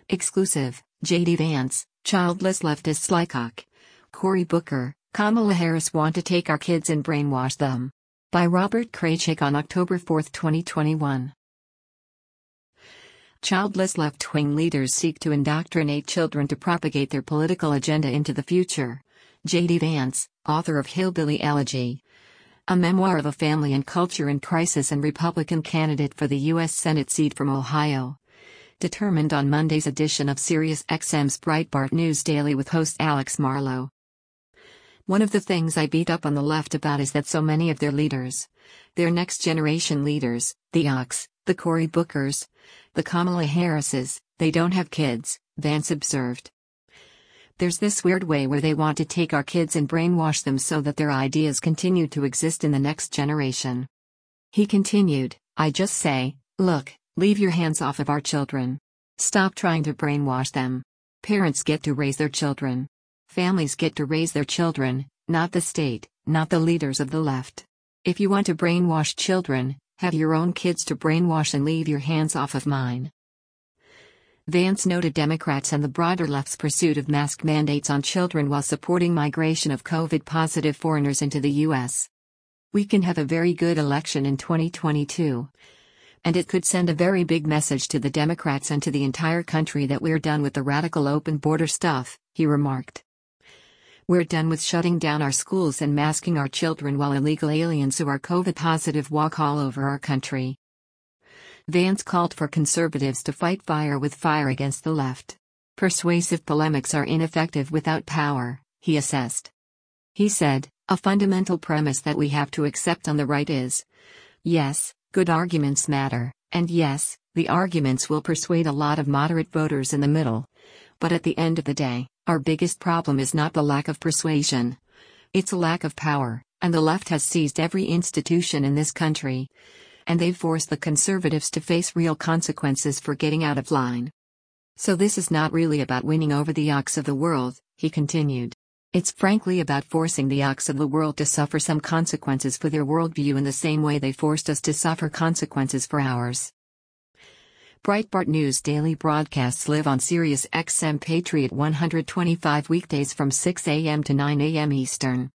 Exclusive, J.D. Vance, childless leftist Slycock. Cory Booker, Kamala Harris want to take our kids and brainwash them. By Robert Kraychik on October 4, 2021. Childless left-wing leaders seek to indoctrinate children to propagate their political agenda into the future. J.D. Vance, author of Hillbilly Elegy, a memoir of a family and culture in crisis and Republican candidate for the U.S. Senate seat from Ohio. Determined on Monday's edition of SiriusXM's Breitbart News Daily with host Alex Marlow. One of the things I beat up on the left about is that so many of their leaders, their next-generation leaders, the Ox, the Cory Bookers, the Kamala Harrises, they don't have kids, Vance observed. There's this weird way where they want to take our kids and brainwash them so that their ideas continue to exist in the next generation. He continued, I just say, look, leave your hands off of our children. Stop trying to brainwash them. Parents get to raise their children. Families get to raise their children, not the state, not the leaders of the left. If you want to brainwash children, have your own kids to brainwash and leave your hands off of mine. Vance noted Democrats and the broader left's pursuit of mask mandates on children while supporting migration of COVID-positive foreigners into the U.S. We can have a very good election in 2022. And it could send a very big message to the Democrats and to the entire country that we're done with the radical open border stuff, he remarked. We're done with shutting down our schools and masking our children while illegal aliens who are COVID positive walk all over our country. Vance called for conservatives to fight fire with fire against the left. Persuasive polemics are ineffective without power, he assessed. He said, a fundamental premise that we have to accept on the right is, yes, good arguments matter, and yes, the arguments will persuade a lot of moderate voters in the middle. But at the end of the day, our biggest problem is not the lack of persuasion. It's a lack of power, and the left has seized every institution in this country. And they've forced the conservatives to face real consequences for getting out of line. So this is not really about winning over the Ox of the world, he continued. It's frankly about forcing the Ox of the world to suffer some consequences for their worldview in the same way they forced us to suffer consequences for ours. Breitbart News Daily broadcasts live on SiriusXM Patriot 125 weekdays from 6 a.m. to 9 a.m. Eastern.